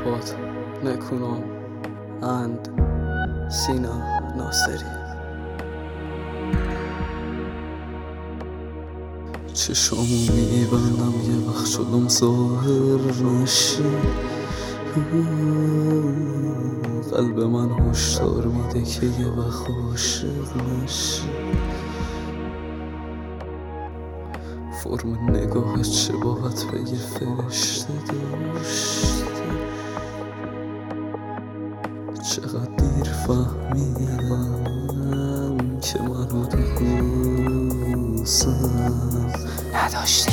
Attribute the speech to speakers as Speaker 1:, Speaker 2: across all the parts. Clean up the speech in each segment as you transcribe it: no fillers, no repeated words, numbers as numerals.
Speaker 1: Fuad, Nekunam and Sina Naseri. چشامو میبندم یه وقت شدم ظاهر نشی، قلب من هشدار میده که یه وقت عاشق نشی. فرم نگاهت شباهت به یه فرشته داشته، چقدر دیر فهمیدم که منو تو دوستم نداشتی.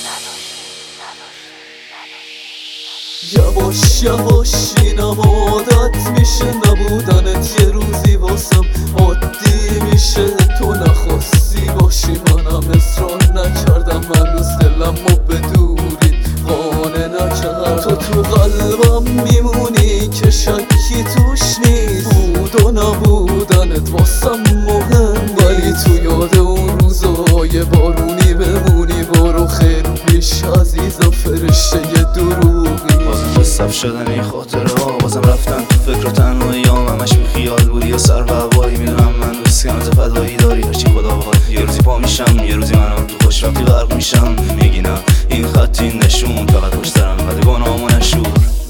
Speaker 1: یواش یواش اینم عادت میشه، نبودنت یه روزی واسم عادی میشه. تو نخواستی باشی منم اصرار نکردم، هنوز دلمو بدورید قانع نکرد. تو قلبم میمونی که شکی توش نیست، بود و نبودنت واسم مهم، ولی تو یاد اون روزای بارونی بمونی. برو خیلی پیش عزیزم، فرشته یه دروغی.
Speaker 2: بازم صف شدن این خاطره ها، بازم رفتن تو فکر و تنهایی ها. همش بی خیال بودی یا سر و هوایی، میدونم من دوست کنم فدایی داری هرچی خدا بخواد. یه روزی پا میشم، یه روزی منم تو خوشبختی غرق میشم. میگی نه این خط این نشون، فقط پشت سرم قد گناهامو نشور.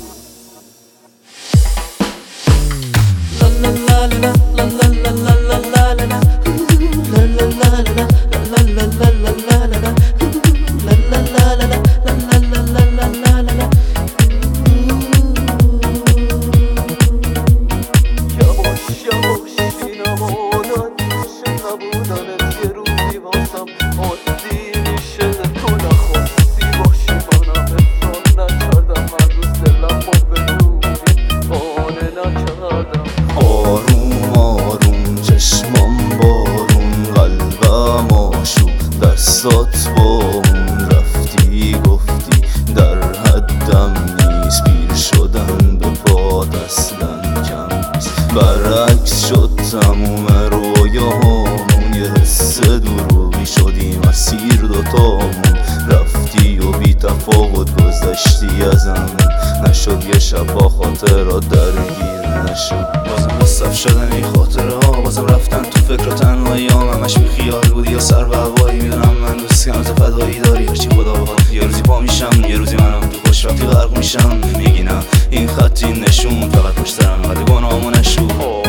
Speaker 2: آروم آروم چشمام بارون، قلبم آشوب دستات با اون. رفتی گفتی در حدم نیست، پیر شدن به پا اصلا کم نیست. برعکس شد تموم رویاهامون، یه حس دروغی شدی مسیر دوتامون. رفتی و بی تفاوت گذشتی ازم، نشد یه شب با خاطرات درگیر نشد. بازم صف شدن این خاطره ها، بازم رفتن تو فکر و تنهایی ها. همش بی خیال بودی یا سر و هوایی، میدونم من دوست کنم فدایی داری هرچی خدا بخواد. یه روزی پا میشم، یه روزی منم تو خوشبختی غرق میشم. میگی نه این خط این نشون، فقط پشت سرم قد گناهامو نشور.